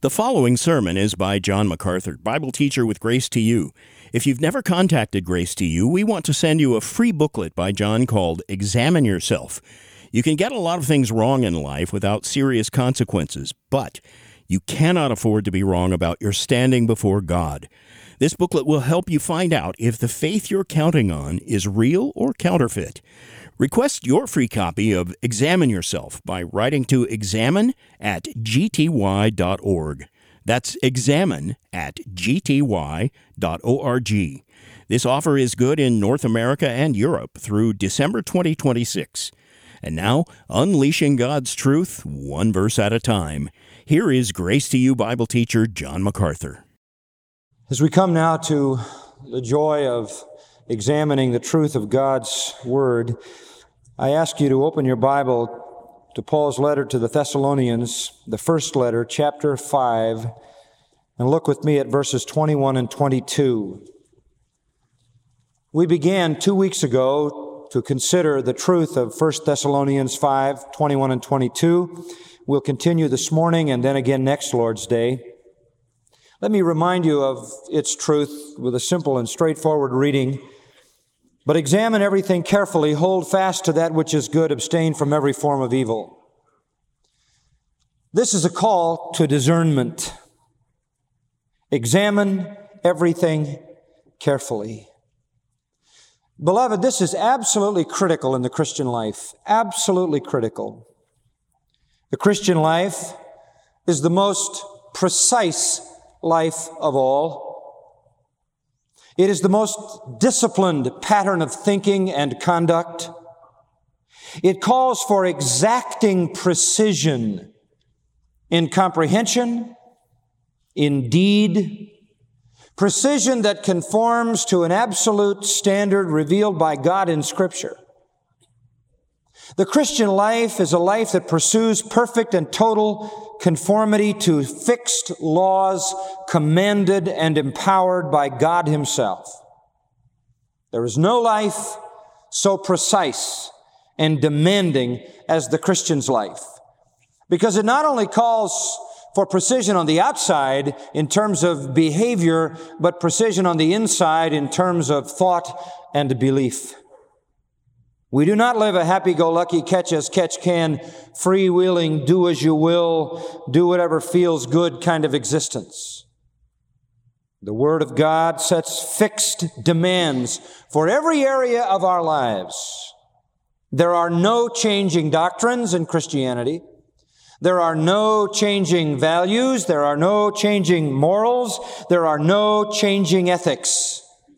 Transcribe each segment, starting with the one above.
The following sermon is by John MacArthur, Bible teacher with Grace to You. If you've never contacted Grace to You, we want to send you a free booklet by John called Examine Yourself. You can get a lot of things wrong in life without serious consequences, but you cannot afford to be wrong about your standing before God. This booklet will help you find out if the faith you're counting on is real or counterfeit. Request your free copy of Examine Yourself by writing to examine@gty.org. That's examine@gty.org. This offer is good in North America and Europe through December 2026. And now, unleashing God's truth, one verse at a time. Here is Grace to You Bible teacher John MacArthur. As we come now to the joy of examining the truth of God's Word, I ask you to open your Bible to Paul's letter to the Thessalonians, the first letter, chapter 5, and look with me at verses 21 and 22. We began 2 weeks ago to consider the truth of 1 Thessalonians 5, 21 and 22. We'll continue this morning and then again next Lord's Day. Let me remind you of its truth with a simple and straightforward reading. But examine everything carefully, hold fast to that which is good, abstain from every form of evil. This is a call to discernment. Examine everything carefully. Beloved, this is absolutely critical in the Christian life. Absolutely critical. The Christian life is the most precise life of all. It is the most disciplined pattern of thinking and conduct. It calls for exacting precision in comprehension, in deed, precision that conforms to an absolute standard revealed by God in Scripture. The Christian life is a life that pursues perfect and total conformity to fixed laws commanded and empowered by God Himself. There is no life so precise and demanding as the Christian's life, because it not only calls for precision on the outside in terms of behavior, but precision on the inside in terms of thought and belief. We do not live a happy-go-lucky, catch-as-catch-can, freewheeling, do-as-you-will, do whatever feels good kind of existence. The Word of God sets fixed demands for every area of our lives. There are no changing doctrines in Christianity. There are no changing values. There are no changing morals. There are no changing ethics.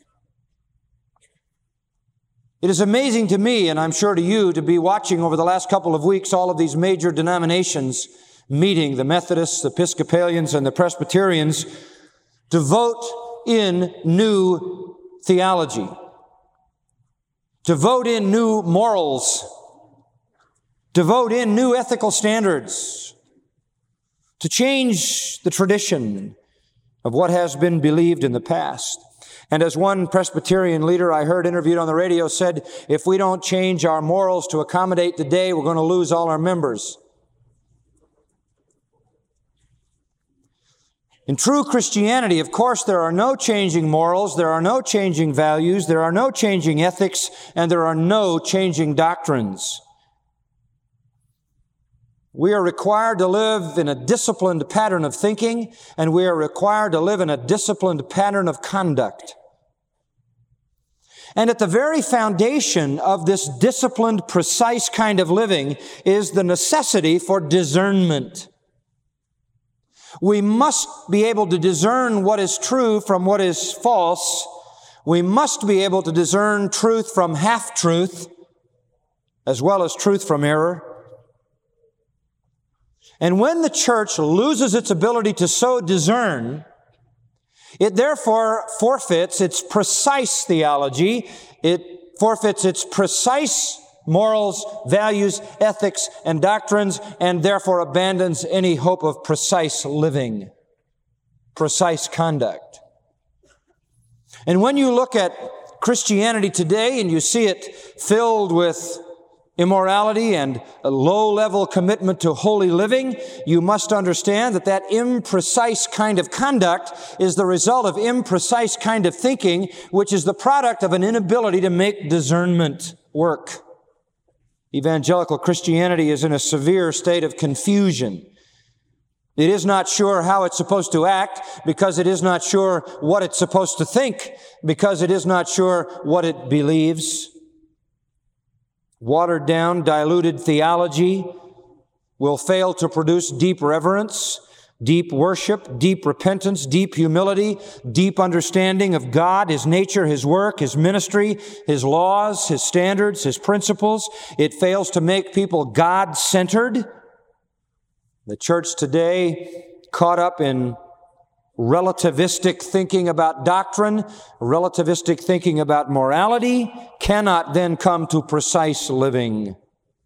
It is amazing to me, and I'm sure to you, to be watching over the last couple of weeks all of these major denominations meeting, the Methodists, the Episcopalians, and the Presbyterians, to vote in new theology, to vote in new morals, to vote in new ethical standards, to change the tradition of what has been believed in the past. And as one Presbyterian leader I heard interviewed on the radio said, if we don't change our morals to accommodate today, we're going to lose all our members. In true Christianity, of course, there are no changing morals, there are no changing values, there are no changing ethics, and there are no changing doctrines. We are required to live in a disciplined pattern of thinking, and we are required to live in a disciplined pattern of conduct. And at the very foundation of this disciplined, precise kind of living is the necessity for discernment. We must be able to discern what is true from what is false. We must be able to discern truth from half-truth, as well as truth from error. And when the church loses its ability to so discern, it therefore forfeits its precise theology. It forfeits its precise morals, values, ethics, and doctrines, and therefore abandons any hope of precise living, precise conduct. And when you look at Christianity today and you see it filled with immorality and a low-level commitment to holy living, you must understand that that imprecise kind of conduct is the result of imprecise kind of thinking, which is the product of an inability to make discernment work. Evangelical Christianity is in a severe state of confusion. It is not sure how it's supposed to act because it is not sure what it's supposed to think, because it is not sure what it believes. Watered down, diluted theology will fail to produce deep reverence, deep worship, deep repentance, deep humility, deep understanding of God, His nature, His work, His ministry, His laws, His standards, His principles. It fails to make people God-centered. The church today, caught up in relativistic thinking about doctrine, relativistic thinking about morality, cannot then come to precise living.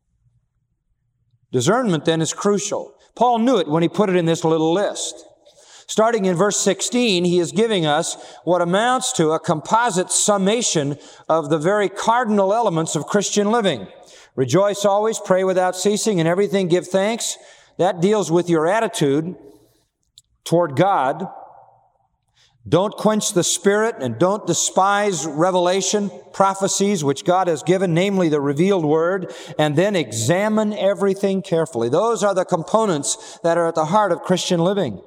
Discernment then is crucial. Paul knew it when he put it in this little list. Starting in verse 16, he is giving us what amounts to a composite summation of the very cardinal elements of Christian living. Rejoice always, pray without ceasing, in everything give thanks. That deals with your attitude toward God. Don't quench the Spirit and don't despise revelation, prophecies which God has given, namely the revealed Word, and then examine everything carefully. Those are the components that are at the heart of Christian living.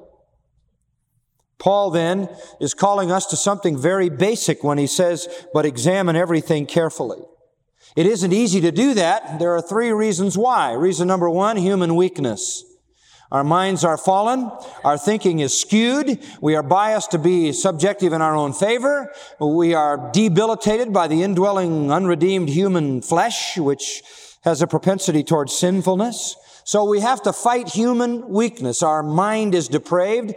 Paul then is calling us to something very basic when he says, but examine everything carefully. It isn't easy to do that. There are three reasons why. Reason number one, human weakness. Our minds are fallen. Our thinking is skewed. We are biased to be subjective in our own favor. We are debilitated by the indwelling, unredeemed human flesh, which has a propensity towards sinfulness. So we have to fight human weakness. Our mind is depraved.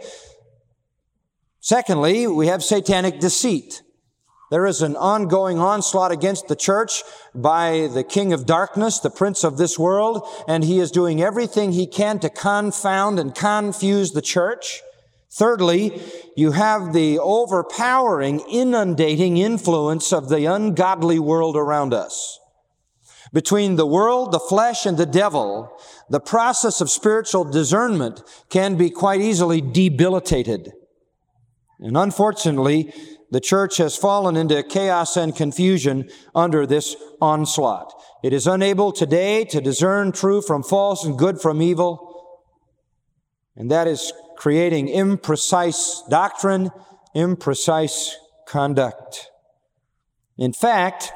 Secondly, we have satanic deceit. There is an ongoing onslaught against the church by the king of darkness, the prince of this world, and he is doing everything he can to confound and confuse the church. Thirdly, you have the overpowering, inundating influence of the ungodly world around us. Between the world, the flesh, and the devil, the process of spiritual discernment can be quite easily debilitated. And unfortunately, the church has fallen into chaos and confusion under this onslaught. It is unable today to discern true from false and good from evil. And that is creating imprecise doctrine, imprecise conduct. In fact,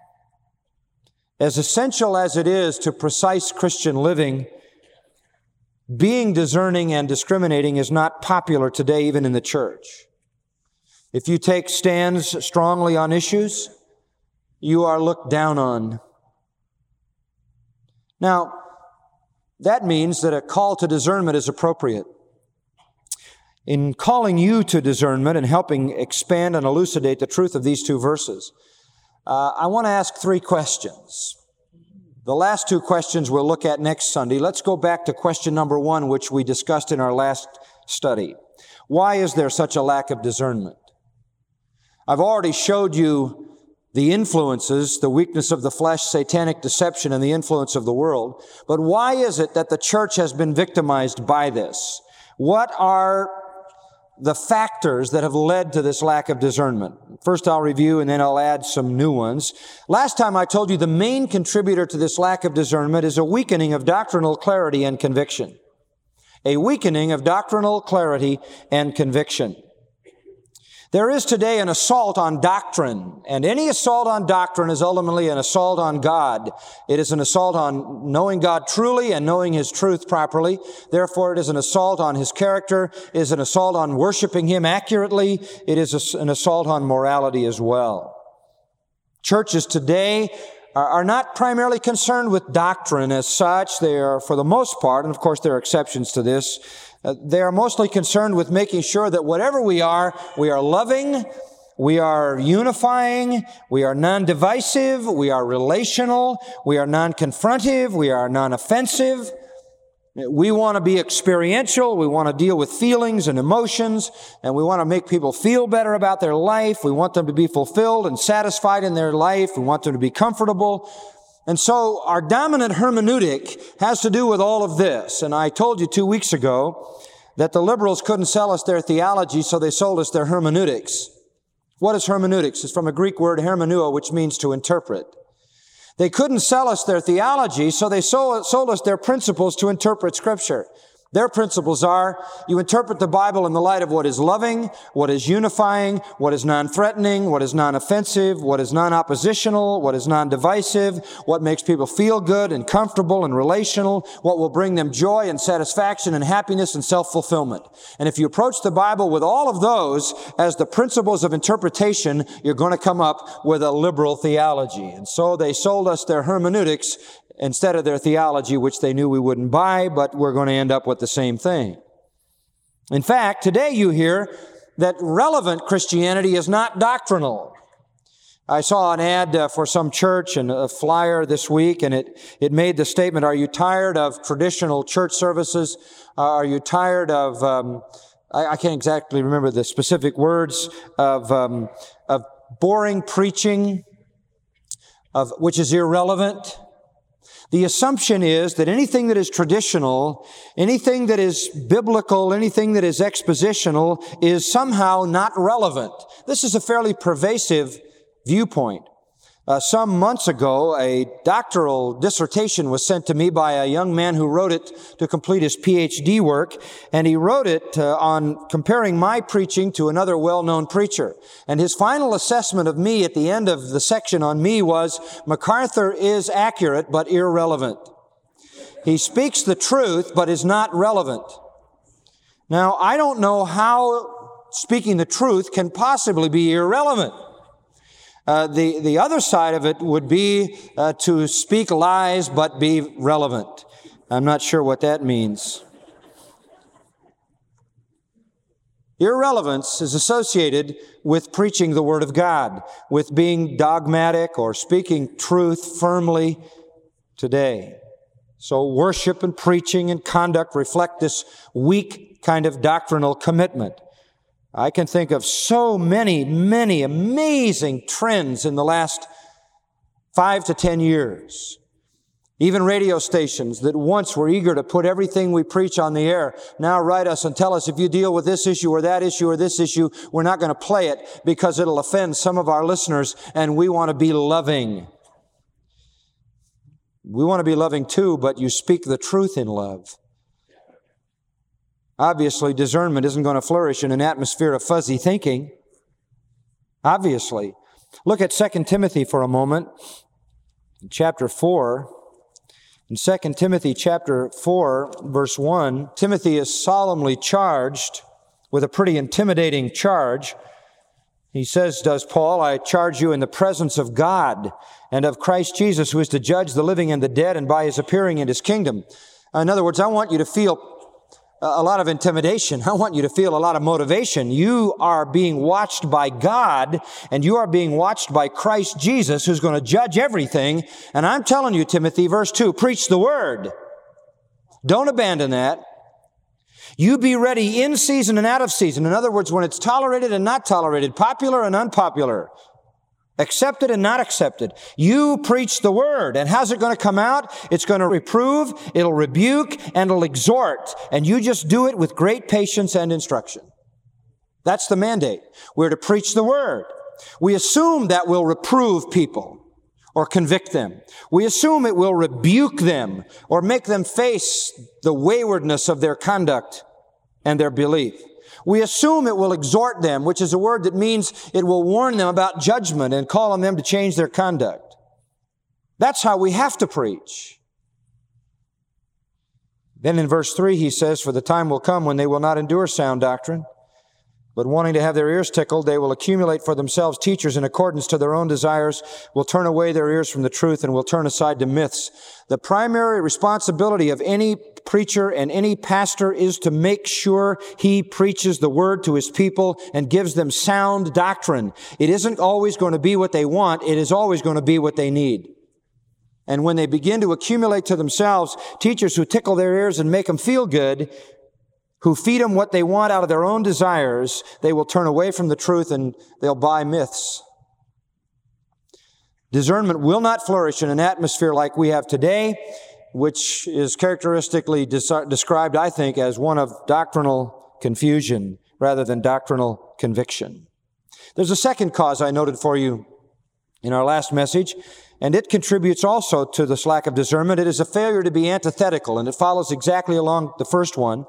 as essential as it is to precise Christian living, being discerning and discriminating is not popular today, even in the church. If you take stands strongly on issues, you are looked down on. Now, that means that a call to discernment is appropriate. In calling you to discernment and helping expand and elucidate the truth of these two verses, I want to ask three questions. The last two questions we'll look at next Sunday. Let's go back to question number one, which we discussed in our last study. Why is there such a lack of discernment? I've already showed you the influences, the weakness of the flesh, satanic deception, and the influence of the world. But why is it that the church has been victimized by this? What are the factors that have led to this lack of discernment? First I'll review and then I'll add some new ones. Last time I told you the main contributor to this lack of discernment is a weakening of doctrinal clarity and conviction. A weakening of doctrinal clarity and conviction. There is today an assault on doctrine, and any assault on doctrine is ultimately an assault on God. It is an assault on knowing God truly and knowing His truth properly. Therefore, it is an assault on His character. It is an assault on worshiping Him accurately. It is an assault on morality as well. Churches today are not primarily concerned with doctrine as such. They are, for the most part, and of course there are exceptions to this, they are mostly concerned with making sure that whatever we are loving, we are unifying, we are non-divisive, we are relational, we are non-confrontive, we are non-offensive. We want to be experiential, we want to deal with feelings and emotions, and we want to make people feel better about their life. We want them to be fulfilled and satisfied in their life. We want them to be comfortable. And so our dominant hermeneutic has to do with all of this. And I told you 2 weeks ago that the liberals couldn't sell us their theology, so they sold us their hermeneutics. What is hermeneutics? It's from a Greek word hermeneuo, which means to interpret. They couldn't sell us their theology, so they sold us their principles to interpret Scripture. Their principles are, you interpret the Bible in the light of what is loving, what is unifying, what is non-threatening, what is non-offensive, what is non-oppositional, what is non-divisive, what makes people feel good and comfortable and relational, what will bring them joy and satisfaction and happiness and self-fulfillment. And if you approach the Bible with all of those as the principles of interpretation, you're going to come up with a liberal theology. And so they sold us their hermeneutics instead of their theology, which they knew we wouldn't buy, but we're going to end up with the same thing. In fact, today you hear that relevant Christianity is not doctrinal. I saw an ad for some church and a flyer this week, and it made the statement, are you tired of traditional church services? Are you tired of, I can't exactly remember the specific words, of boring preaching, which is irrelevant? The assumption is that anything that is traditional, anything that is biblical, anything that is expositional is somehow not relevant. This is a fairly pervasive viewpoint. Some months ago, a doctoral dissertation was sent to me by a young man who wrote it to complete his PhD work, and he wrote it on comparing my preaching to another well-known preacher. And his final assessment of me at the end of the section on me was, MacArthur is accurate but irrelevant. He speaks the truth but is not relevant. Now, I don't know how speaking the truth can possibly be irrelevant. The other side of it would be to speak lies but be relevant. I'm not sure what that means. Irrelevance is associated with preaching the Word of God, with being dogmatic or speaking truth firmly today. So worship and preaching and conduct reflect this weak kind of doctrinal commitment. I can think of so many amazing trends in the last 5 to 10 years. Even radio stations that once were eager to put everything we preach on the air now write us and tell us if you deal with this issue or that issue or this issue, we're not going to play it because it'll offend some of our listeners, and we want to be loving. We want to be loving too, but you speak the truth in love. Obviously, discernment isn't going to flourish in an atmosphere of fuzzy thinking. Obviously. Look at 2 Timothy for a moment. Chapter 4. In 2 Timothy chapter 4, verse 1, Timothy is solemnly charged with a pretty intimidating charge. He says, does Paul, I charge you in the presence of God and of Christ Jesus, who is to judge the living and the dead, and by his appearing in his kingdom. In other words, I want you to feel a lot of intimidation. I want you to feel a lot of motivation. You are being watched by God, and you are being watched by Christ Jesus, who's going to judge everything. And I'm telling you, Timothy, verse 2, preach the word. Don't abandon that. You be ready in season and out of season. In other words, when it's tolerated and not tolerated, popular and unpopular, accepted and not accepted. You preach the word. And how's it going to come out? It's going to reprove, it'll rebuke, and it'll exhort. And you just do it with great patience and instruction. That's the mandate. We're to preach the word. We assume that will reprove people or convict them. We assume it will rebuke them or make them face the waywardness of their conduct and their belief. We assume it will exhort them, which is a word that means it will warn them about judgment and call on them to change their conduct. That's how we have to preach. Then in verse 3 he says, for the time will come when they will not endure sound doctrine, but wanting to have their ears tickled, they will accumulate for themselves teachers in accordance to their own desires, will turn away their ears from the truth, and will turn aside to myths. The primary responsibility of any preacher and any pastor is to make sure he preaches the word to his people and gives them sound doctrine. It isn't always going to be what they want. It is always going to be what they need. And when they begin to accumulate to themselves teachers who tickle their ears and make them feel good, who feed them what they want out of their own desires, they will turn away from the truth and they'll buy myths. Discernment will not flourish in an atmosphere like we have today, which is characteristically described, I think, as one of doctrinal confusion rather than doctrinal conviction. There's a second cause I noted for you in our last message, and it contributes also to this lack of discernment. It is a failure to be antithetical, and it follows exactly along the first one.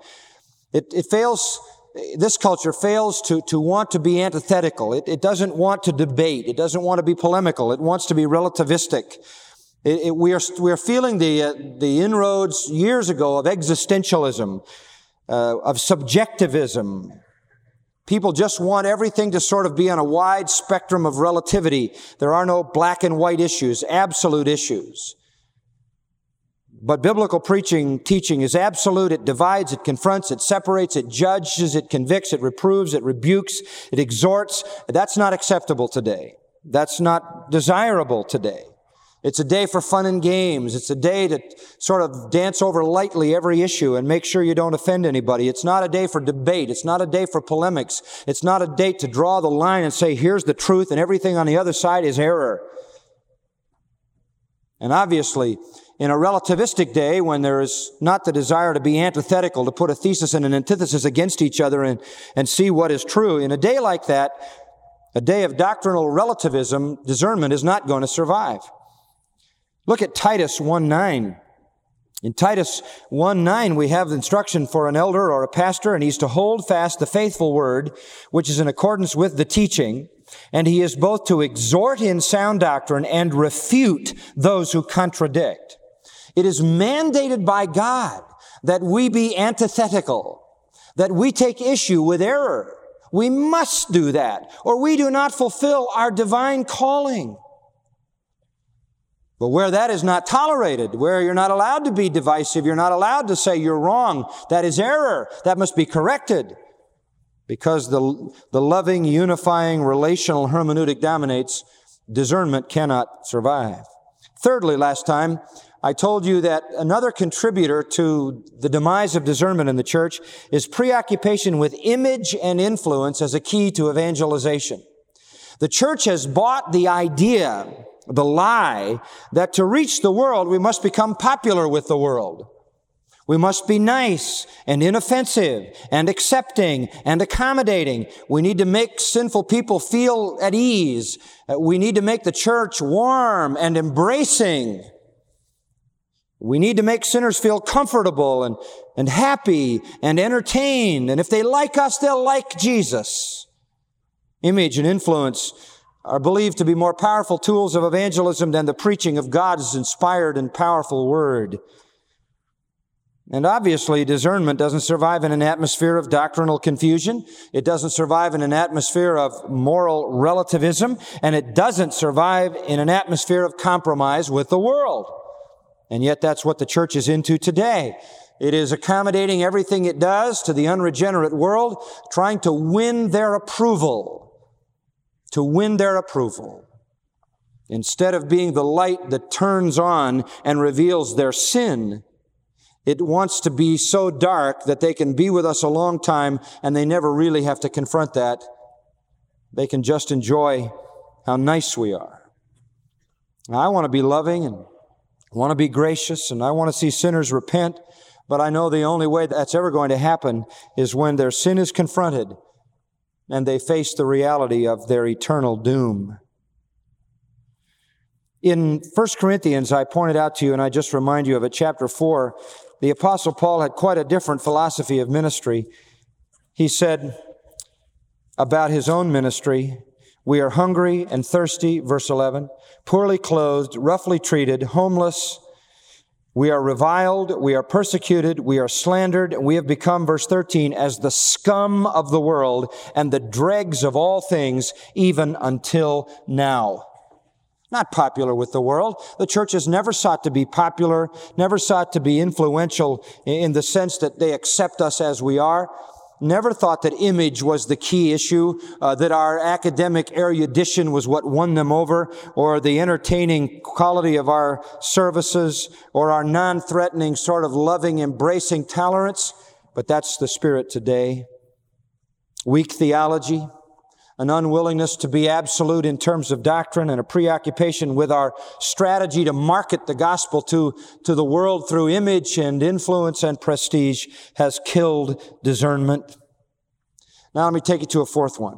This culture fails to want to be antithetical. It doesn't want to debate. It doesn't want to be polemical. It wants to be relativistic. We are feeling the inroads years ago of existentialism, of subjectivism. People just want everything to sort of be on a wide spectrum of relativity. There are no black and white issues, absolute issues. But biblical teaching is absolute. It divides, it confronts, it separates, it judges, it convicts, it reproves, it rebukes, it exhorts. That's not acceptable today. That's not desirable today. It's a day for fun and games. It's a day to sort of dance over lightly every issue and make sure you don't offend anybody. It's not a day for debate. It's not a day for polemics. It's not a day to draw the line and say, here's the truth and everything on the other side is error. And obviously, in a relativistic day when there is not the desire to be antithetical, to put a thesis and an antithesis against each other and see what is true, in a day like that, a day of doctrinal relativism, discernment is not going to survive. Look at Titus 1:9. In Titus 1:9, we have the instruction for an elder or a pastor, and he's to hold fast the faithful word, which is in accordance with the teaching, and he is both to exhort in sound doctrine and refute those who contradict. It is mandated by God that we be antithetical, that we take issue with error. We must do that, or we do not fulfill our divine calling. But where that is not tolerated, where you're not allowed to be divisive, you're not allowed to say you're wrong, that is error. That must be corrected. Because the loving, unifying, relational hermeneutic dominates, discernment cannot survive. Thirdly, last time, I told you that another contributor to the demise of discernment in the church is preoccupation with image and influence as a key to evangelization. The church has bought the idea, the lie, that to reach the world, we must become popular with the world. We must be nice and inoffensive and accepting and accommodating. We need to make sinful people feel at ease. We need to make the church warm and embracing. We need to make sinners feel comfortable and happy and entertained. And if they like us, they'll like Jesus. Image and influence are believed to be more powerful tools of evangelism than the preaching of God's inspired and powerful word. And obviously, discernment doesn't survive in an atmosphere of doctrinal confusion. It doesn't survive in an atmosphere of moral relativism. And it doesn't survive in an atmosphere of compromise with the world. And yet that's what the church is into today. It is accommodating everything it does to the unregenerate world, trying to win their approval. To win their approval. Instead of being the light that turns on and reveals their sin, it wants to be so dark that they can be with us a long time and they never really have to confront that. They can just enjoy how nice we are. Now, I want to be loving and I want to be gracious and I want to see sinners repent, but I know the only way that's ever going to happen is when their sin is confronted and they face the reality of their eternal doom. In 1 Corinthians, I pointed out to you, and I just remind you of it, chapter 4, the Apostle Paul had quite a different philosophy of ministry. He said about his own ministry, we are hungry and thirsty, verse 11, poorly clothed, roughly treated, homeless. We are reviled, we are persecuted, we are slandered, and we have become, verse 13, as the scum of the world and the dregs of all things, even until now. Not popular with the world. The church has never sought to be popular, never sought to be influential in the sense that they accept us as we are. Never thought that image was the key issue, that our academic erudition was what won them over, or the entertaining quality of our services, or our non-threatening sort of loving, embracing tolerance. But that's the spirit today. Weak theology, an unwillingness to be absolute in terms of doctrine, and a preoccupation with our strategy to market the gospel to the world through image and influence and prestige has killed discernment. Now let me take you to a fourth one.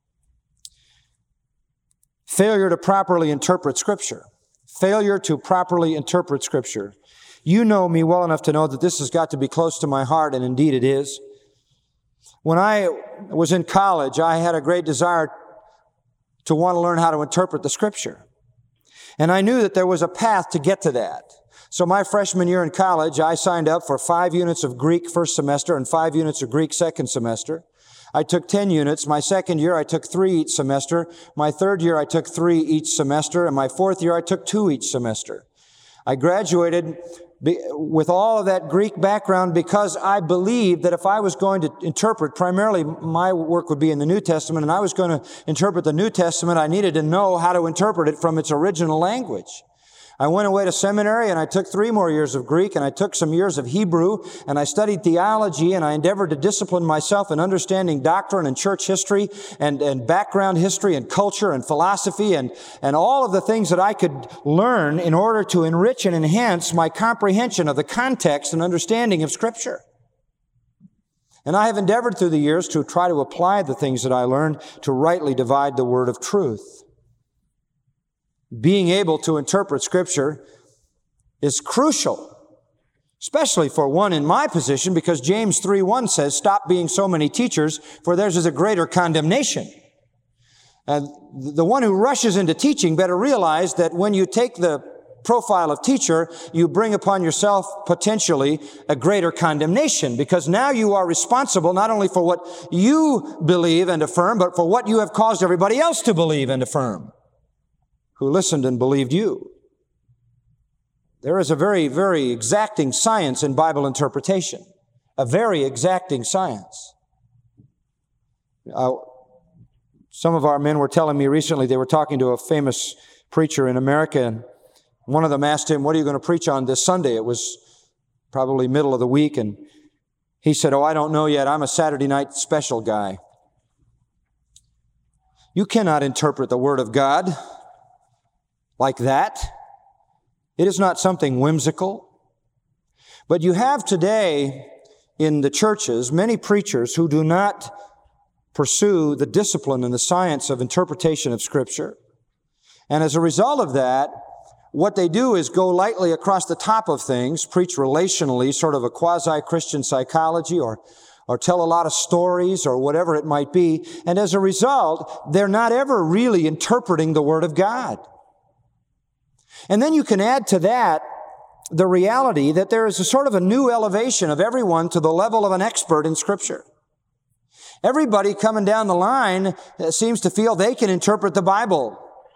Failure to properly interpret Scripture. Failure to properly interpret Scripture. You know me well enough to know that this has got to be close to my heart, and indeed it is. When I was in college, I had a great desire to want to learn how to interpret the Scripture. And I knew that there was a path to get to that. So my freshman year in college, I signed up for 5 units of Greek first semester and 5 units of Greek second semester. I took 10 units. My second year, I took 3 each semester. My third year, I took 3 each semester. And my fourth year, I took 2 each semester. I graduated with all of that Greek background because I believed that if I was going to interpret, primarily my work would be in the New Testament, and I was going to interpret the New Testament, I needed to know how to interpret it from its original language. I went away to seminary and I took 3 more years of Greek, and I took some years of Hebrew, and I studied theology, and I endeavored to discipline myself in understanding doctrine and church history and background history and culture and philosophy and all of the things that I could learn in order to enrich and enhance my comprehension of the context and understanding of Scripture. And I have endeavored through the years to try to apply the things that I learned to rightly divide the word of truth. Being able to interpret Scripture is crucial, especially for one in my position, because James 3:1 says, "Stop being so many teachers, for theirs is a greater condemnation." And the one who rushes into teaching better realize that when you take the profile of teacher, you bring upon yourself potentially a greater condemnation, because now you are responsible not only for what you believe and affirm, but for what you have caused everybody else to believe and affirm, who listened and believed you. There is a very, very exacting science in Bible interpretation. A very exacting science. Some of our men were telling me recently, they were talking to a famous preacher in America, and one of them asked him, "What are you going to preach on this Sunday?" It was probably middle of the week, and he said, "Oh, I don't know yet. I'm a Saturday night special guy." You cannot interpret the Word of God like that. It is not something whimsical. But you have today in the churches many preachers who do not pursue the discipline and the science of interpretation of Scripture. And as a result of that, what they do is go lightly across the top of things, preach relationally, sort of a quasi-Christian psychology, or tell a lot of stories or whatever it might be. And as a result, they're not ever really interpreting the Word of God. And then you can add to that the reality that there is a sort of a new elevation of everyone to the level of an expert in Scripture. Everybody coming down the line seems to feel they can interpret the Bible,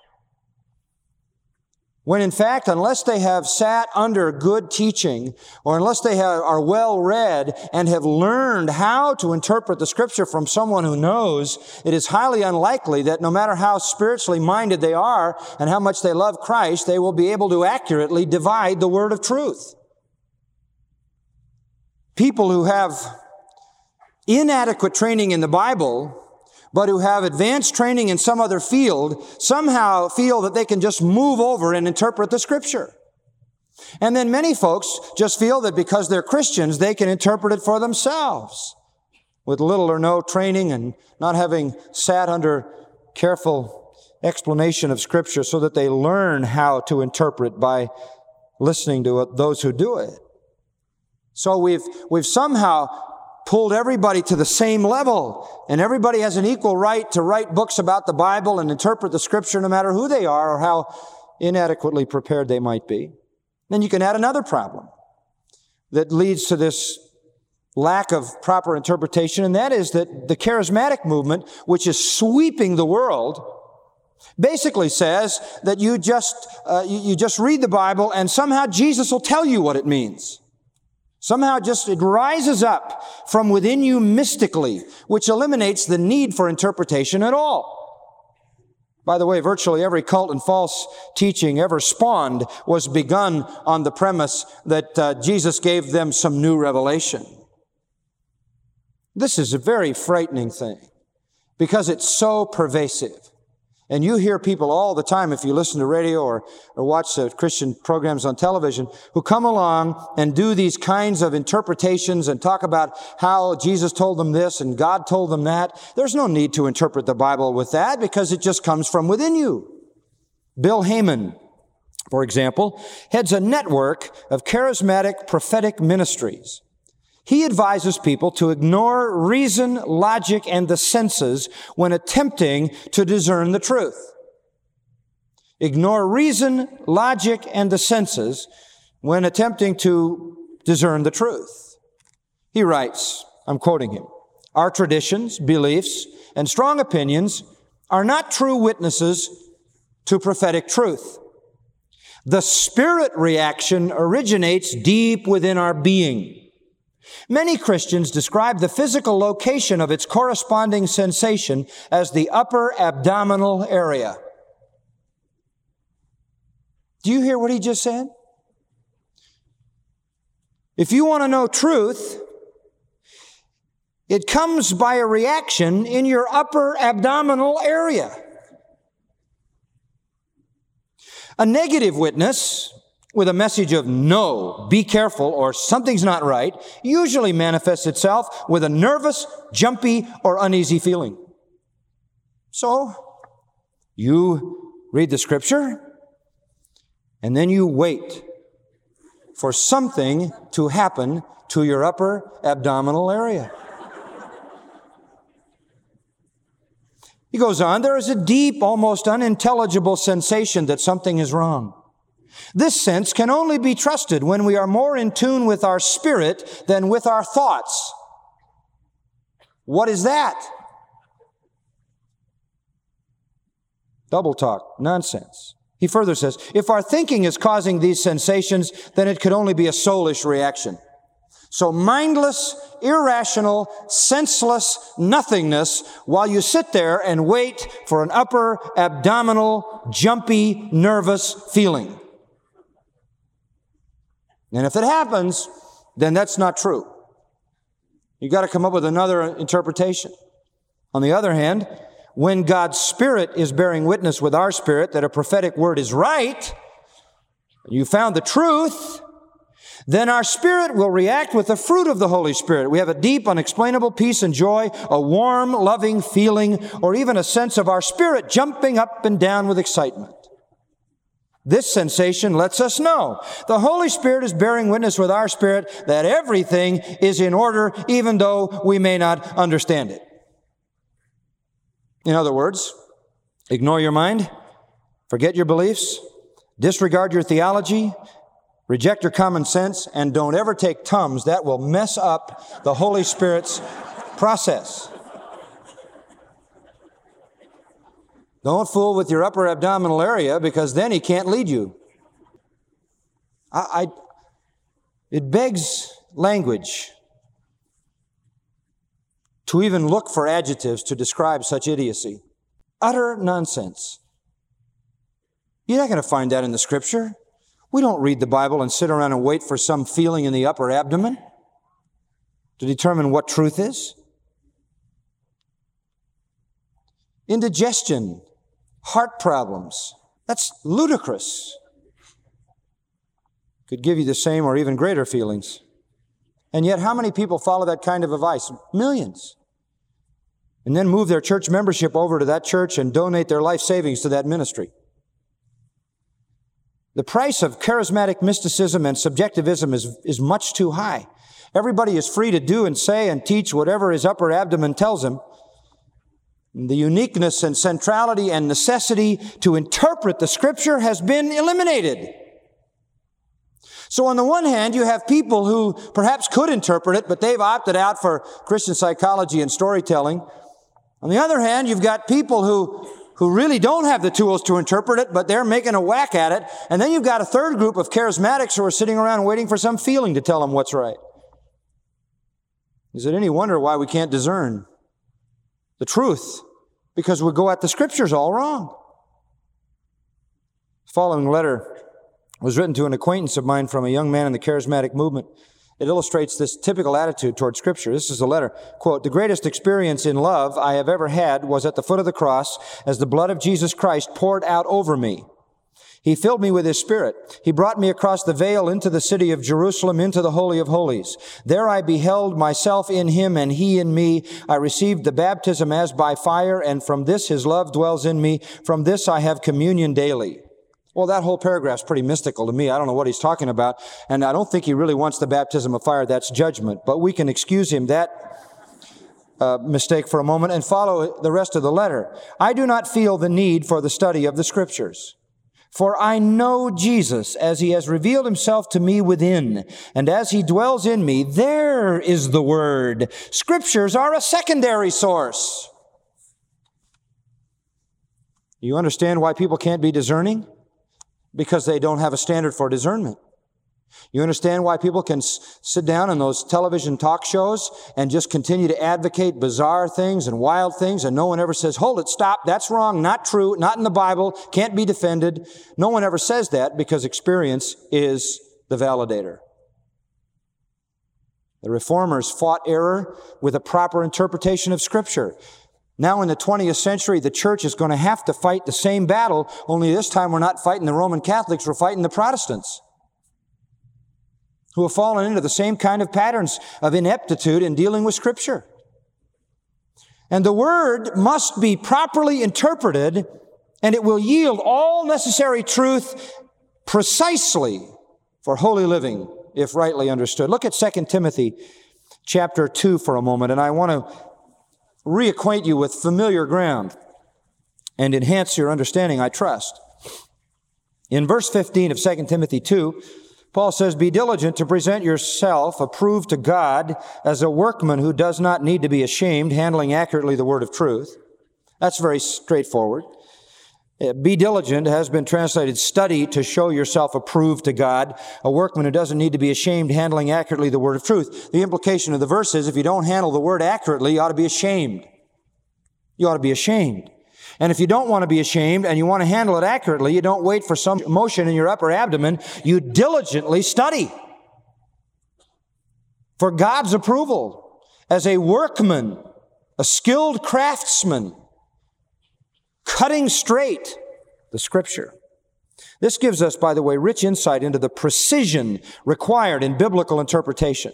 when in fact, unless they have sat under good teaching, or unless they are well read and have learned how to interpret the Scripture from someone who knows, it is highly unlikely that no matter how spiritually minded they are and how much they love Christ, they will be able to accurately divide the word of truth. People who have inadequate training in the Bible, but who have advanced training in some other field, somehow feel that they can just move over and interpret the Scripture. And then many folks just feel that because they're Christians, they can interpret it for themselves, with little or no training and not having sat under careful explanation of Scripture, so that they learn how to interpret by listening to those who do it. So we've somehow pulled everybody to the same level, and everybody has an equal right to write books about the Bible and interpret the Scripture no matter who they are or how inadequately prepared they might be. Then you can add another problem that leads to this lack of proper interpretation, and that is that the charismatic movement, which is sweeping the world, basically says that you just read the Bible and somehow Jesus will tell you what it means. Somehow just it rises up from within you mystically, which eliminates the need for interpretation at all. By the way, virtually every cult and false teaching ever spawned was begun on the premise that Jesus gave them some new revelation. This is a very frightening thing. because it's so pervasive. And you hear people all the time, if you listen to radio or watch the Christian programs on television, who come along and do these kinds of interpretations and talk about how Jesus told them this and God told them that. There's no need to interpret the Bible with that because it just comes from within you. Bill Heyman, for example, heads a network of charismatic prophetic ministries. He advises people to ignore reason, logic, and the senses when attempting to discern the truth. Ignore reason, logic, and the senses when attempting to discern the truth. He writes, I'm quoting him, "Our traditions, beliefs, and strong opinions are not true witnesses to prophetic truth. The spirit reaction originates deep within our being. Many Christians describe the physical location of its corresponding sensation as the upper abdominal area." Do you hear what he just said? If you want to know truth, it comes by a reaction in your upper abdominal area. A negative witness with a message of no, be careful, or something's not right, usually manifests itself with a nervous, jumpy, or uneasy feeling. So, you read the Scripture, and then you wait for something to happen to your upper abdominal area. He goes on, there is a deep, almost unintelligible sensation that something is wrong. This sense can only be trusted when we are more in tune with our spirit than with our thoughts. What is that? Double talk, nonsense. He further says, if our thinking is causing these sensations, then it could only be a soulish reaction. So mindless, irrational, senseless nothingness while you sit there and wait for an upper abdominal, jumpy, nervous feeling. And if it happens, then that's not true. You've got to come up with another interpretation. On the other hand, when God's Spirit is bearing witness with our spirit that a prophetic word is right, you found the truth, then our spirit will react with the fruit of the Holy Spirit. We have a deep, unexplainable peace and joy, a warm, loving feeling, or even a sense of our spirit jumping up and down with excitement. This sensation lets us know the Holy Spirit is bearing witness with our spirit that everything is in order, even though we may not understand it. In other words, ignore your mind, forget your beliefs, disregard your theology, reject your common sense, and don't ever take Tums. That will mess up the Holy Spirit's process. Don't fool with your upper abdominal area because then he can't lead you. It begs language to even look for adjectives to describe such idiocy. Utter nonsense. You're not going to find that in the Scripture. We don't read the Bible and sit around and wait for some feeling in the upper abdomen to determine what truth is. Indigestion, heart problems, that's ludicrous. Could give you the same or even greater feelings. And yet, how many people follow that kind of advice? Millions. And then move their church membership over to that church and donate their life savings to that ministry. The price of charismatic mysticism and subjectivism is much too high. Everybody is free to do and say and teach whatever his upper abdomen tells him. The uniqueness and centrality and necessity to interpret the Scripture has been eliminated. So on the one hand, you have people who perhaps could interpret it, but they've opted out for Christian psychology and storytelling. On the other hand, you've got people who really don't have the tools to interpret it, but they're making a whack at it. And then you've got a third group of charismatics who are sitting around waiting for some feeling to tell them what's right. Is it any wonder why we can't discern the truth? Because we go at the Scriptures all wrong. The following letter was written to an acquaintance of mine from a young man in the charismatic movement. It illustrates this typical attitude toward Scripture. This is a letter. Quote, "The greatest experience in love I have ever had was at the foot of the cross as the blood of Jesus Christ poured out over me. He filled me with His Spirit. He brought me across the veil into the city of Jerusalem, into the Holy of Holies. There I beheld myself in Him and He in me. I received the baptism as by fire, and from this His love dwells in me. From this I have communion daily." Well, that whole paragraph's pretty mystical to me. I don't know what he's talking about, and I don't think he really wants the baptism of fire. That's judgment. But we can excuse him that mistake for a moment and follow the rest of the letter. "I do not feel the need for the study of the Scriptures. For I know Jesus as He has revealed Himself to me within, and as He dwells in me, there is the Word. Scriptures are a secondary source." You understand why people can't be discerning? Because they don't have a standard for discernment. You understand why people can sit down in those television talk shows and just continue to advocate bizarre things and wild things, and no one ever says, "Hold it, stop, that's wrong, not true, not in the Bible, can't be defended." No one ever says that because experience is the validator. The Reformers fought error with a proper interpretation of Scripture. Now in the 20th century, the church is going to have to fight the same battle, only this time we're not fighting the Roman Catholics, we're fighting the Protestants, who have fallen into the same kind of patterns of ineptitude in dealing with Scripture. And the Word must be properly interpreted, and it will yield all necessary truth precisely for holy living, if rightly understood. Look at 2 Timothy chapter 2 for a moment, and I want to reacquaint you with familiar ground and enhance your understanding, I trust. In verse 15 of 2 Timothy 2, Paul says, "Be diligent to present yourself approved to God as a workman who does not need to be ashamed, handling accurately the word of truth." That's very straightforward. Be diligent has been translated study to show yourself approved to God, a workman who doesn't need to be ashamed, handling accurately the word of truth. The implication of the verse is if you don't handle the word accurately, you ought to be ashamed. You ought to be ashamed. And if you don't want to be ashamed and you want to handle it accurately, you don't wait for some emotion in your upper abdomen. You diligently study for God's approval as a workman, a skilled craftsman, cutting straight the Scripture. This gives us, by the way, rich insight into the precision required in biblical interpretation.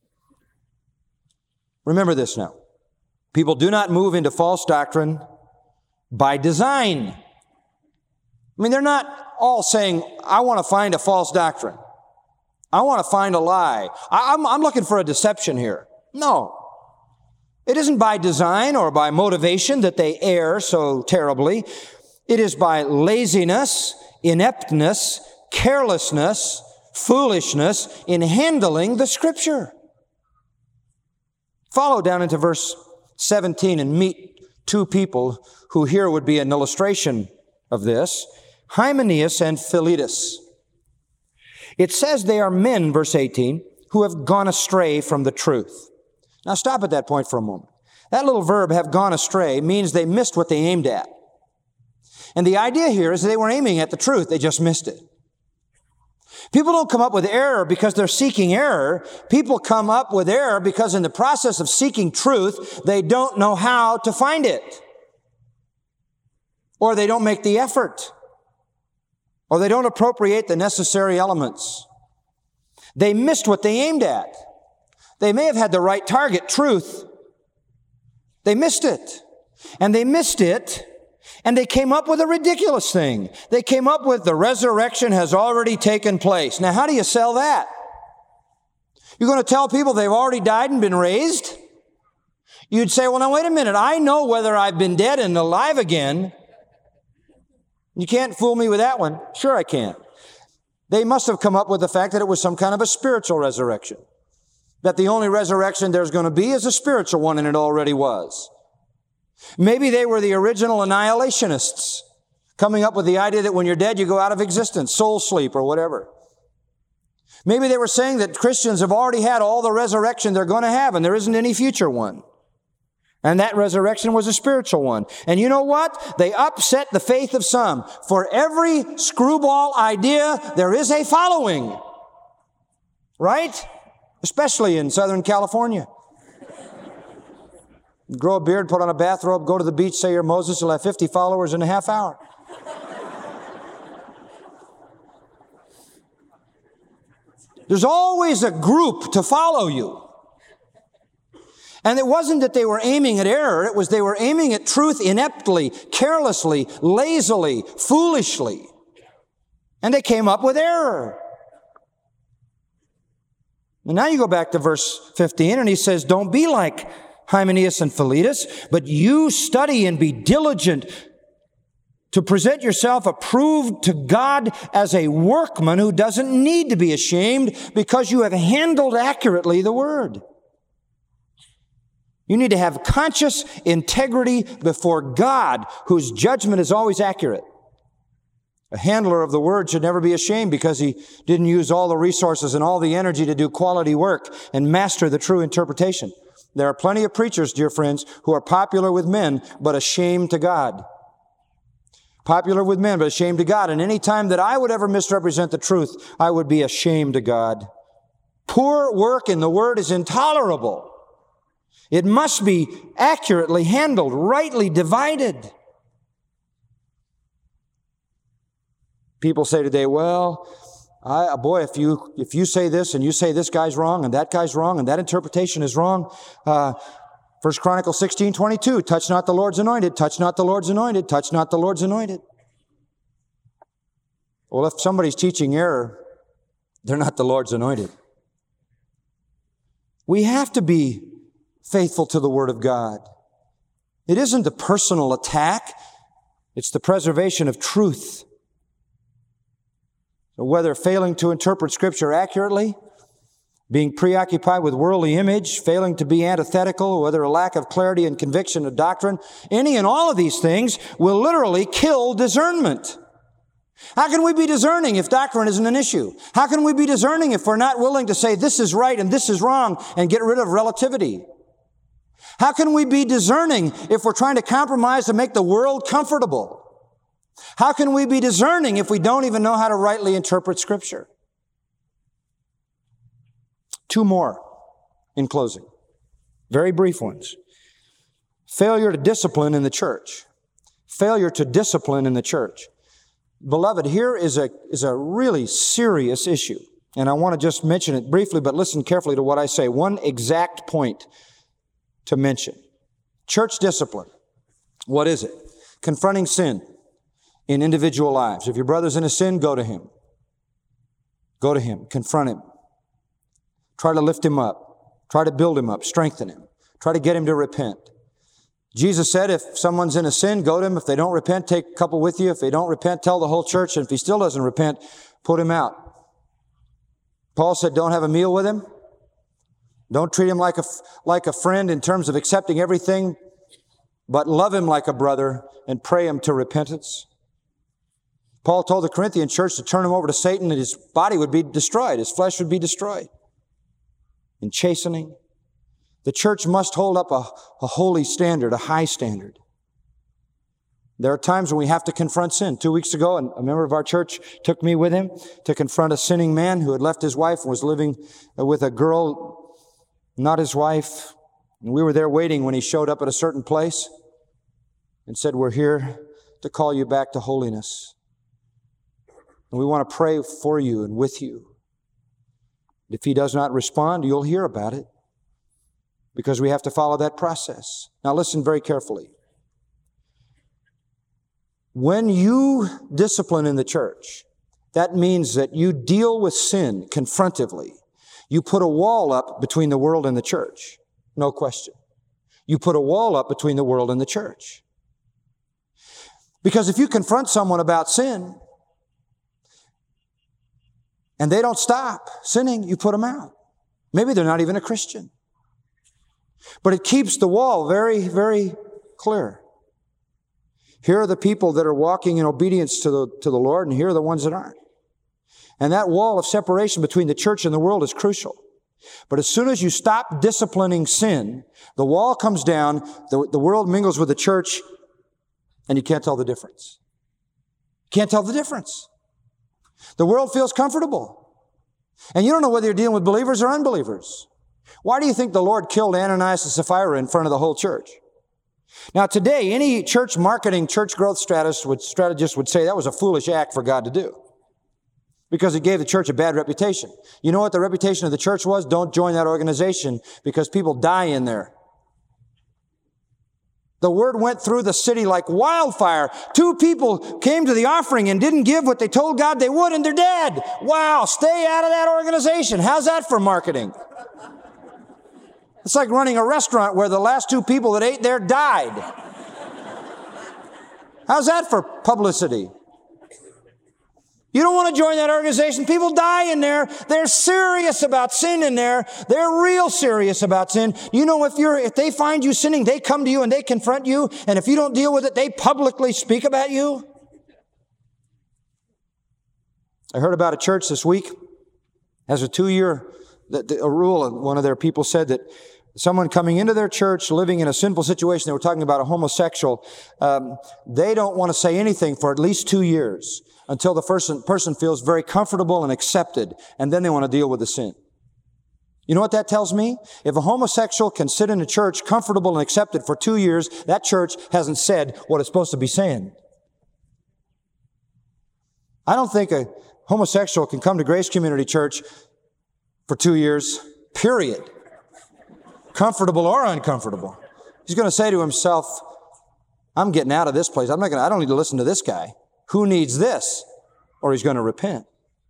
Remember this now. People do not move into false doctrine by design. I mean, they're not all saying, "I want to find a false doctrine. I want to find a lie. I'm looking for a deception here." No. It isn't by design or by motivation that they err so terribly. It is by laziness, ineptness, carelessness, foolishness in handling the Scripture. Follow down into verse 17 and meet two people who here would be an illustration of this, Hymenaeus and Philetus. It says they are men, verse 18, who have gone astray from the truth. Now stop at that point for a moment. That little verb, have gone astray, means they missed what they aimed at. And the idea here is they were aiming at the truth, they just missed it. People don't come up with error because they're seeking error. People come up with error because in the process of seeking truth, they don't know how to find it. Or they don't make the effort. Or they don't appropriate the necessary elements. They missed what they aimed at. They may have had the right target, truth. They missed it. And they missed it, and they came up with a ridiculous thing. They came up with the resurrection has already taken place. Now, how do you sell that? You're going to tell people they've already died and been raised? You'd say, well, now, wait a minute. I know whether I've been dead and alive again. You can't fool me with that one. Sure I can. They must have come up with the fact that it was some kind of a spiritual resurrection. That the only resurrection there's going to be is a spiritual one, and it already was. Maybe they were the original annihilationists, coming up with the idea that when you're dead, you go out of existence, soul sleep or whatever. Maybe they were saying that Christians have already had all the resurrection they're going to have, and there isn't any future one. And that resurrection was a spiritual one. And you know what? They upset the faith of some. For every screwball idea, there is a following. Right? especially in Southern California. Grow a beard, put on a bathrobe, go to the beach, say you're Moses, you'll have 50 followers in a half hour. There's always a group to follow you. And it wasn't that they were aiming at error, it was they were aiming at truth ineptly, carelessly, lazily, foolishly. And they came up with error. And now you go back to verse 15, and he says, don't be like Hymenaeus and Philetus, but you study and be diligent to present yourself approved to God as a workman who doesn't need to be ashamed because you have handled accurately the word. You need to have conscious integrity before God, whose judgment is always accurate. A handler of the word should never be ashamed because he didn't use all the resources and all the energy to do quality work and master the true interpretation. There are plenty of preachers, dear friends, who are popular with men, but ashamed to God. Popular with men, but ashamed to God. And any time that I would ever misrepresent the truth, I would be ashamed to God. Poor work in the word is intolerable. It must be accurately handled, rightly divided. People say today, well, if you say this and you say this guy's wrong and that guy's wrong and that interpretation is wrong, 1 Chronicles 16:22, touch not the Lord's anointed, touch not the Lord's anointed, touch not the Lord's anointed. Well, if somebody's teaching error, they're not the Lord's anointed. We have to be faithful to the Word of God. It isn't a personal attack. It's the preservation of truth. So whether failing to interpret Scripture accurately, being preoccupied with worldly image, failing to be antithetical, whether a lack of clarity and conviction of doctrine, any and all of these things will literally kill discernment. How can we be discerning if doctrine isn't an issue? How can we be discerning if we're not willing to say this is right and this is wrong and get rid of relativity? How can we be discerning if we're trying to compromise to make the world comfortable? How can we be discerning if we don't even know how to rightly interpret Scripture? Two more in closing. Very brief ones. Failure to discipline in the church. Failure to discipline in the church. Beloved, here is a really serious issue. And I want to just mention it briefly, but listen carefully to what I say. One exact point to mention. Church discipline. What is it? Confronting sin in individual lives. If your brother's in a sin, go to him. Go to him. Confront him. Try to lift him up. Try to build him up. Strengthen him. Try to get him to repent. Jesus said, if someone's in a sin, go to him. If they don't repent, take a couple with you. If they don't repent, tell the whole church. And if he still doesn't repent, put him out. Paul said, don't have a meal with him. Don't treat him like a friend in terms of accepting everything, but love him like a brother and pray him to repentance. Paul told the Corinthian church to turn him over to Satan and his body would be destroyed. His flesh would be destroyed. In chastening, the church must hold up a holy standard, a high standard. There are times when we have to confront sin. 2 weeks ago, a member of our church took me with him to confront a sinning man who had left his wife and was living with a girl, not his wife. And we were there waiting when he showed up at a certain place and said, we're here to call you back to holiness. And we want to pray for you and with you. If he does not respond, you'll hear about it because we have to follow that process. Now listen very carefully. When you discipline in the church, that means that you deal with sin confrontively. You put a wall up between the world and the church. No question. You put a wall up between the world and the church. Because if you confront someone about sin, and they don't stop sinning, you put them out. Maybe they're not even a Christian. But it keeps the wall very, very clear. Here are the people that are walking in obedience to the Lord, and here are the ones that aren't. And that wall of separation between the church and the world is crucial. But as soon as you stop disciplining sin, the wall comes down, the world mingles with the church, and you can't tell the difference. Can't tell the difference. The world feels comfortable. And you don't know whether you're dealing with believers or unbelievers. Why do you think the Lord killed Ananias and Sapphira in front of the whole church? Now today, any church marketing, church growth strategist would say that was a foolish act for God to do, because it gave the church a bad reputation. You know what the reputation of the church was? Don't join that organization because people die in there. The word went through the city like wildfire. 2 people came to the offering and didn't give what they told God they would, and they're dead. Wow, stay out of that organization. How's that for marketing? It's like running a restaurant where the last 2 people that ate there died. How's that for publicity? You don't want to join that organization. People die in there. They're serious about sin in there. They're real serious about sin. You know, if they find you sinning, they come to you and they confront you. And if you don't deal with it, they publicly speak about you. I heard about a church this week has a 2-year rule. One of their people said that someone coming into their church, living in a sinful situation, they were talking about a homosexual, they don't want to say anything for at least 2 years until the person feels very comfortable and accepted, and then they want to deal with the sin. You know what that tells me? If a homosexual can sit in a church comfortable and accepted for 2 years, that church hasn't said what it's supposed to be saying. I don't think a homosexual can come to Grace Community Church for 2 years, period. Comfortable or uncomfortable. He's going to say to himself, I'm getting out of this place. I don't need to listen to this guy. Who needs this? Or he's going to repent.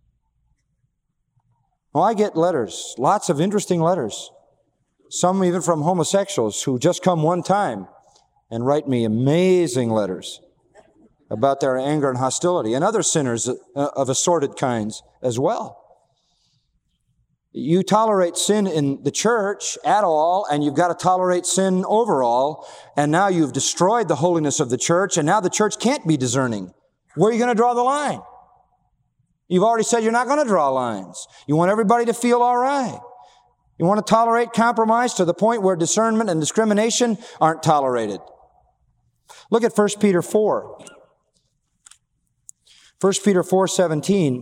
Well, I get letters, lots of interesting letters. Some even from homosexuals who just come one time and write me amazing letters about their anger and hostility, and other sinners of assorted kinds as well. You tolerate sin in the church at all, and you've got to tolerate sin overall, and now you've destroyed the holiness of the church, and now the church can't be discerning. Where are you going to draw the line? You've already said you're not going to draw lines. You want everybody to feel all right. You want to tolerate compromise to the point where discernment and discrimination aren't tolerated. Look at 1 Peter 4. 1 Peter 4:17.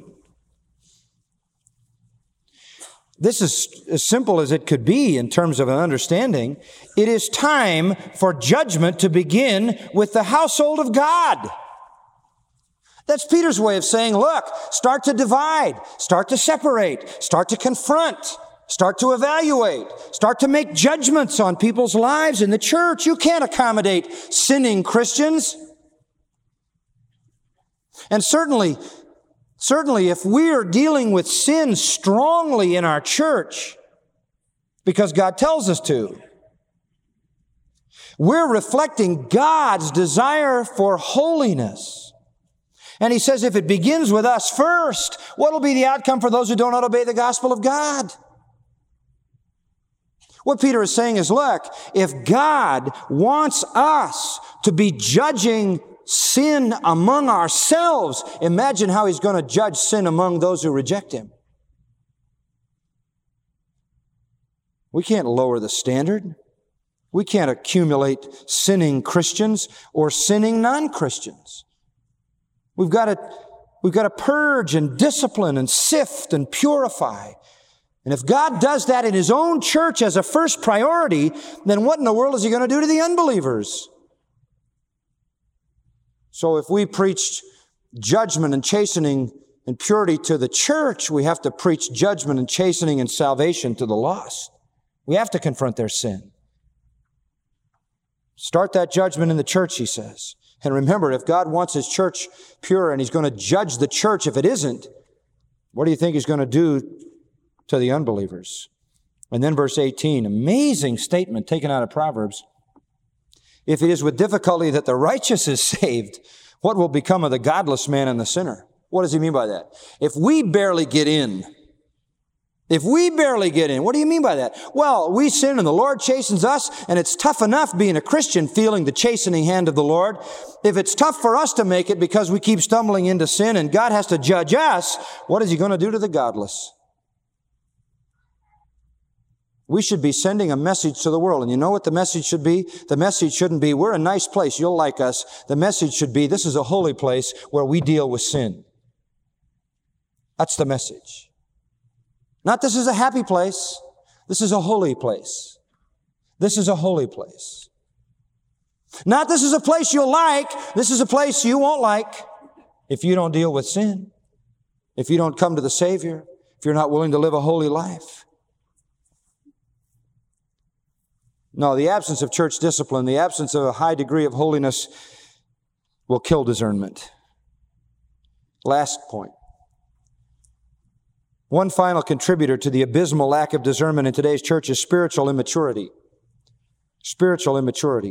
This is as simple as it could be in terms of an understanding. It is time for judgment to begin with the household of God. That's Peter's way of saying, look, start to divide, start to separate, start to confront, start to evaluate, start to make judgments on people's lives in the church. You can't accommodate sinning Christians. And certainly, if we're dealing with sin strongly in our church, because God tells us to, we're reflecting God's desire for holiness. And he says if it begins with us first, what will be the outcome for those who do not obey the gospel of God? What Peter is saying is, look, if God wants us to be judging sin among ourselves, imagine how he's going to judge sin among those who reject him. We can't lower the standard. We can't accumulate sinning Christians or sinning non-Christians. We've got to purge and discipline and sift and purify. And if God does that in his own church as a first priority, then what in the world is he going to do to the unbelievers? So if we preach judgment and chastening and purity to the church, we have to preach judgment and chastening and salvation to the lost. We have to confront their sin. Start that judgment in the church, he says. And remember, if God wants his church pure and he's going to judge the church if it isn't, what do you think he's going to do to the unbelievers? And then verse 18, amazing statement taken out of Proverbs. If it is with difficulty that the righteous is saved, what will become of the godless man and the sinner? What does he mean by that? If we barely get in, what do you mean by that? Well, we sin and the Lord chastens us, and it's tough enough being a Christian feeling the chastening hand of the Lord. If it's tough for us to make it because we keep stumbling into sin and God has to judge us, what is he going to do to the godless? We should be sending a message to the world. And you know what the message should be? The message shouldn't be, we're a nice place, you'll like us. The message should be, this is a holy place where we deal with sin. That's the message. Not this is a happy place. This is a holy place. This is a holy place. Not this is a place you'll like. This is a place you won't like if you don't deal with sin, if you don't come to the Savior, if you're not willing to live a holy life. No, the absence of church discipline, the absence of a high degree of holiness will kill discernment. Last point. One final contributor to the abysmal lack of discernment in today's church is spiritual immaturity. Spiritual immaturity.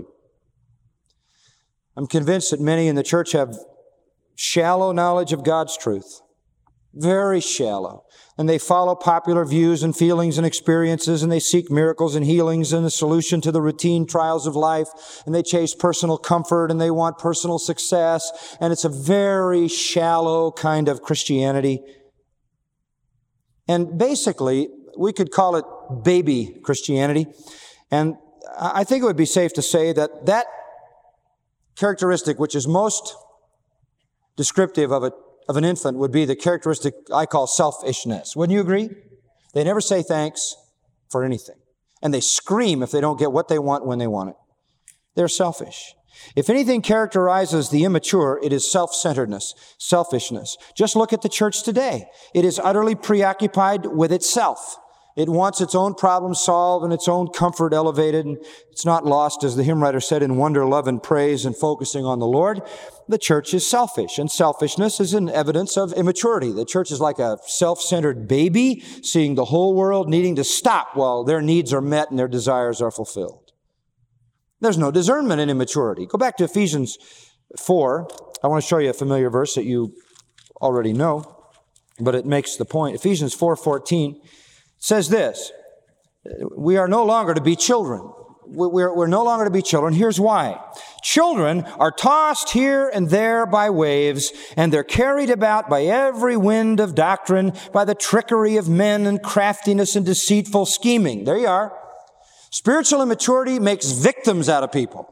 I'm convinced that many in the church have shallow knowledge of God's truth. Very shallow. And they follow popular views and feelings and experiences, and they seek miracles and healings and the solution to the routine trials of life, and they chase personal comfort and they want personal success, and it's a very shallow kind of Christianity. And basically, we could call it baby Christianity. And I think it would be safe to say that that characteristic which is most descriptive of an infant would be the characteristic I call selfishness. Wouldn't you agree? They never say thanks for anything. And they scream if they don't get what they want when they want it. They're selfish. If anything characterizes the immature, it is self-centeredness, selfishness. Just look at the church today. It is utterly preoccupied with itself. It wants its own problems solved and its own comfort elevated. And it's not lost, as the hymn writer said, in wonder, love, and praise and focusing on the Lord. The church is selfish, and selfishness is an evidence of immaturity. The church is like a self-centered baby, seeing the whole world, needing to stop while their needs are met and their desires are fulfilled. There's no discernment in immaturity. Go back to Ephesians 4. I want to show you a familiar verse that you already know, but it makes the point. Ephesians 4:14. Says this, we are no longer to be children. We're no longer to be children. Here's why. Children are tossed here and there by waves, and they're carried about by every wind of doctrine, by the trickery of men and craftiness and deceitful scheming. There you are. Spiritual immaturity makes victims out of people.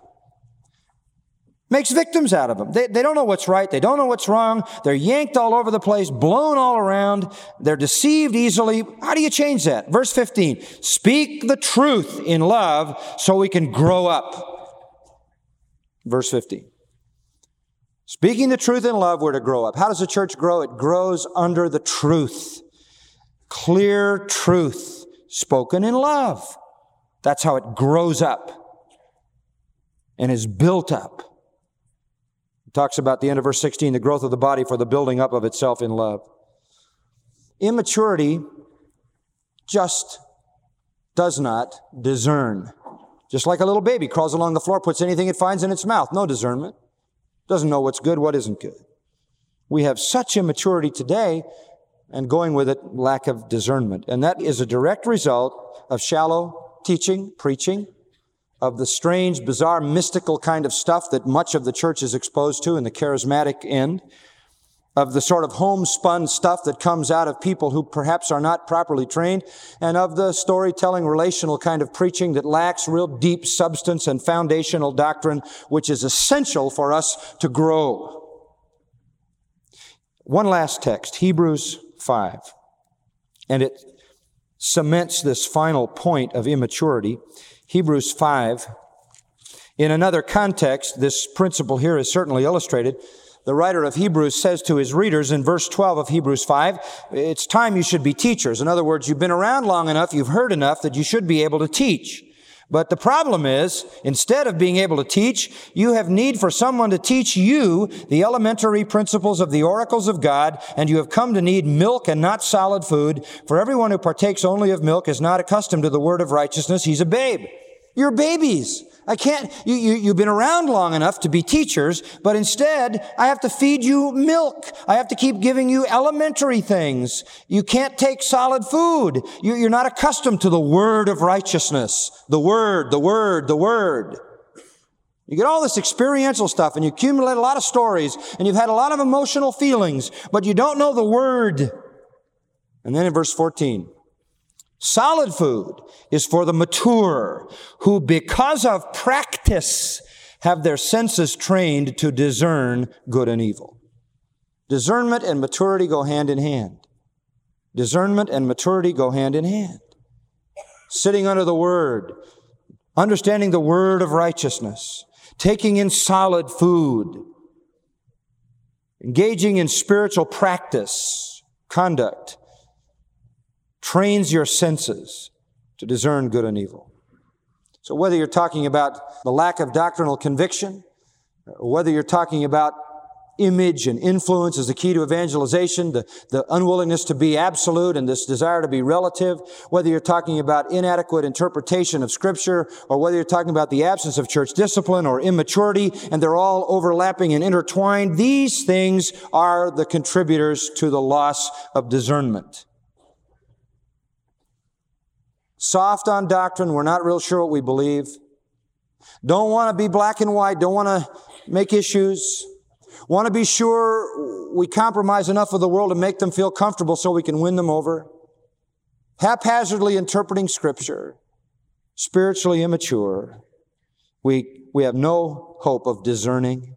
Makes victims out of them. They don't know what's right. They don't know what's wrong. They're yanked all over the place, blown all around. They're deceived easily. How do you change that? Verse 15, speak the truth in love so we can grow up. Verse 15. Speaking the truth in love, we're to grow up. How does the church grow? It grows under the truth. Clear truth spoken in love. That's how it grows up and is built up. Talks about the end of verse 16, the growth of the body for the building up of itself in love. Immaturity just does not discern. Just like a little baby crawls along the floor, puts anything it finds in its mouth. No discernment. Doesn't know what's good, what isn't good. We have such immaturity today, and going with it, lack of discernment. And that is a direct result of shallow teaching, preaching, of the strange, bizarre, mystical kind of stuff that much of the church is exposed to in the charismatic end, of the sort of homespun stuff that comes out of people who perhaps are not properly trained, and of the storytelling, relational kind of preaching that lacks real deep substance and foundational doctrine, which is essential for us to grow. One last text, Hebrews 5, and it cements this final point of immaturity. Hebrews 5. In another context, this principle here is certainly illustrated. The writer of Hebrews says to his readers in verse 12 of Hebrews 5, it's time you should be teachers. In other words, you've been around long enough, you've heard enough that you should be able to teach. But the problem is, instead of being able to teach, you have need for someone to teach you the elementary principles of the oracles of God, and you have come to need milk and not solid food. For everyone who partakes only of milk is not accustomed to the word of righteousness. He's a babe. You're babies. You've been around long enough to be teachers, but instead, I have to feed you milk. I have to keep giving you elementary things. You can't take solid food. You're not accustomed to the word of righteousness. The word. You get all this experiential stuff, and you accumulate a lot of stories, and you've had a lot of emotional feelings, but you don't know the word. And then in verse 14, solid food is for the mature, who because of practice have their senses trained to discern good and evil. Discernment and maturity go hand in hand. Discernment and maturity go hand in hand. Sitting under the Word, understanding the Word of righteousness, taking in solid food, engaging in spiritual practice, conduct, trains your senses to discern good and evil. So whether you're talking about the lack of doctrinal conviction, or whether you're talking about image and influence as the key to evangelization, the unwillingness to be absolute and this desire to be relative, whether you're talking about inadequate interpretation of Scripture, or whether you're talking about the absence of church discipline or immaturity, and they're all overlapping and intertwined, these things are the contributors to the loss of discernment. Soft on doctrine, we're not real sure what we believe. Don't want to be black and white, don't want to make issues. Want to be sure we compromise enough with the world to make them feel comfortable so we can win them over. Haphazardly interpreting Scripture, spiritually immature. We have no hope of discerning.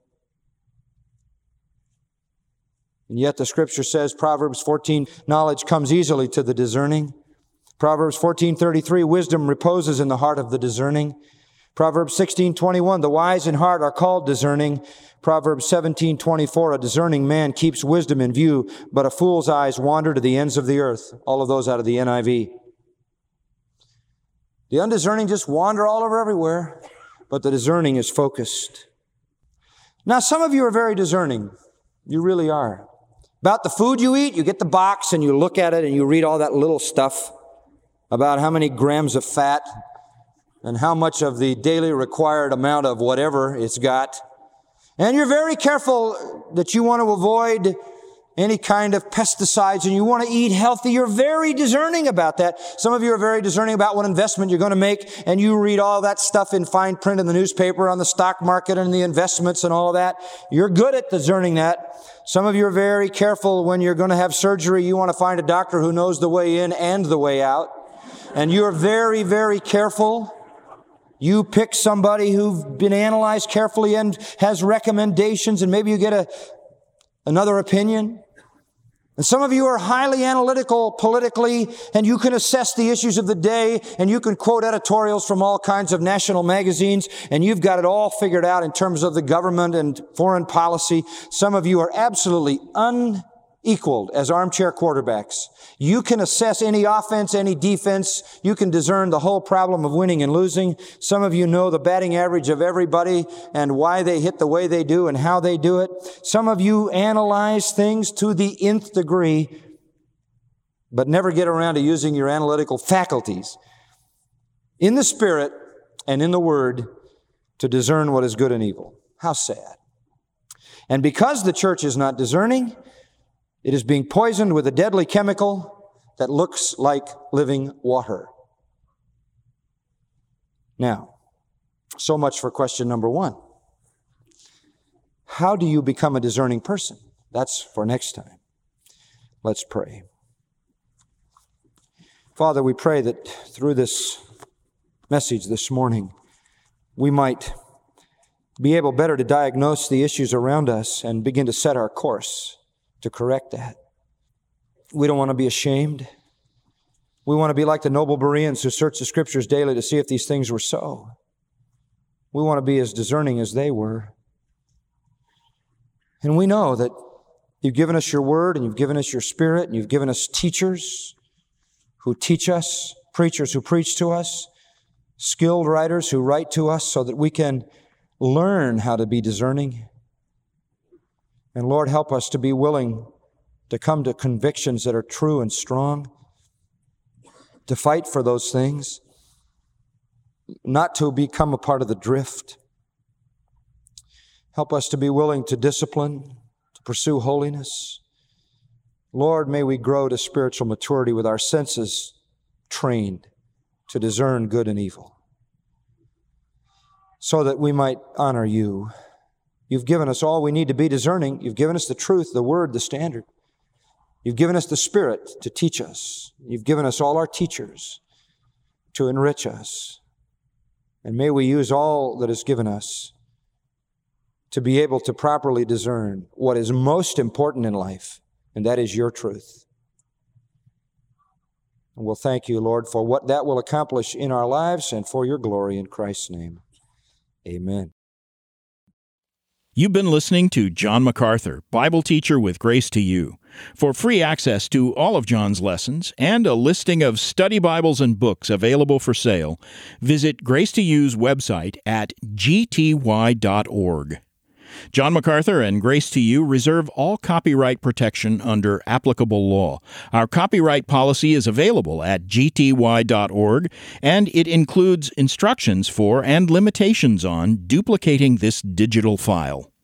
And yet the Scripture says, Proverbs 14, knowledge comes easily to the discerning. Proverbs 14:33, wisdom reposes in the heart of the discerning. Proverbs 16:21, the wise in heart are called discerning. Proverbs 17:24, a discerning man keeps wisdom in view, but a fool's eyes wander to the ends of the earth. All of those out of the NIV. The undiscerning just wander all over everywhere, but the discerning is focused. Now, some of you are very discerning. You really are. About the food you eat, you get the box and you look at it and you read all that little stuff about how many grams of fat and how much of the daily required amount of whatever it's got. And you're very careful that you want to avoid any kind of pesticides and you want to eat healthy. You're very discerning about that. Some of you are very discerning about what investment you're going to make, and you read all that stuff in fine print in the newspaper on the stock market and the investments and all of that. You're good at discerning that. Some of you are very careful when you're going to have surgery. You want to find a doctor who knows the way in and the way out. And you're very, very careful. You pick somebody who's been analyzed carefully and has recommendations, and maybe you get another opinion. And some of you are highly analytical politically, and you can assess the issues of the day, and you can quote editorials from all kinds of national magazines, and you've got it all figured out in terms of the government and foreign policy. Some of you are absolutely unequaled as armchair quarterbacks. You can assess any offense, any defense. You can discern the whole problem of winning and losing. Some of you know the batting average of everybody and why they hit the way they do and how they do it. Some of you analyze things to the nth degree, but never get around to using your analytical faculties in the Spirit and in the Word to discern what is good and evil. How sad. And because the church is not discerning, it is being poisoned with a deadly chemical that looks like living water. Now, so much for question number one. How do you become a discerning person? That's for next time. Let's pray. Father, we pray that through this message this morning, we might be able better to diagnose the issues around us and begin to set our course to correct that. We don't want to be ashamed. We want to be like the noble Bereans who searched the Scriptures daily to see if these things were so. We want to be as discerning as they were. And we know that you've given us your Word, and you've given us your Spirit, and you've given us teachers who teach us, preachers who preach to us, skilled writers who write to us so that we can learn how to be discerning. And Lord, help us to be willing to come to convictions that are true and strong, to fight for those things, not to become a part of the drift. Help us to be willing to discipline, to pursue holiness. Lord, may we grow to spiritual maturity with our senses trained to discern good and evil, so that we might honor you. You've given us all we need to be discerning. You've given us the truth, the Word, the standard. You've given us the Spirit to teach us. You've given us all our teachers to enrich us. And may we use all that is given us to be able to properly discern what is most important in life, and that is your truth. And we'll thank you, Lord, for what that will accomplish in our lives and for your glory in Christ's name. Amen. You've been listening to John MacArthur, Bible teacher with Grace to You. For free access to all of John's lessons and a listing of study Bibles and books available for sale, visit Grace to You's website at gty.org. John MacArthur and Grace to You reserve all copyright protection under applicable law. Our copyright policy is available at gty.org, and it includes instructions for and limitations on duplicating this digital file.